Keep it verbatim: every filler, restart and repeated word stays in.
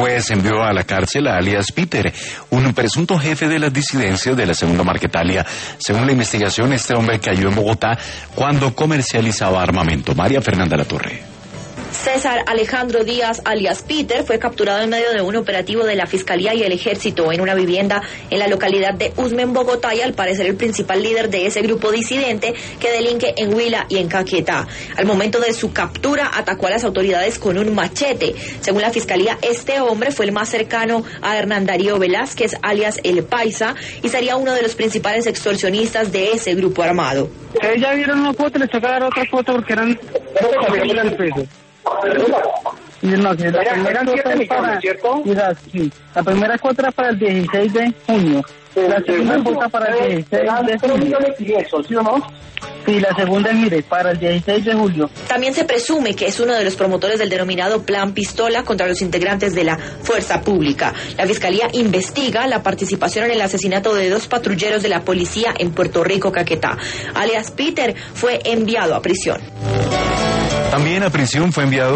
juez envió a la cárcel a alias Peter, un presunto jefe de las disidencias de la Segunda Marquetalia. Según la investigación, este hombre cayó en Bogotá cuando comercializaba armamento. María Fernanda Latorre. César Alejandro Díaz, alias Peter, fue capturado en medio de un operativo de la Fiscalía y el Ejército en una vivienda en la localidad de Usme, en Bogotá, y al parecer el principal líder de ese grupo disidente que delinque en Huila y en Caquetá. Al momento de su captura, atacó a las autoridades con un machete. Según la Fiscalía, este hombre fue el más cercano a Hernán Darío Velázquez, alias El Paisa, y sería uno de los principales extorsionistas de ese grupo armado. Ustedes ya vieron una foto, les toca dar otra foto porque eran eran pesos. Y no, si la primera cuota es para, mira, sí, la primera cuota era para el dieciséis de junio, la segunda cuota para el dieciséis de julio, ¿sí o no? Sí, la segunda, mire, para el dieciséis de julio. También se presume que es uno de los promotores del denominado Plan Pistola contra los integrantes de la Fuerza Pública. La Fiscalía investiga la participación en el asesinato de dos patrulleros de la policía en Puerto Rico, Caquetá. Alias Peter fue enviado a prisión. También a prisión fue enviado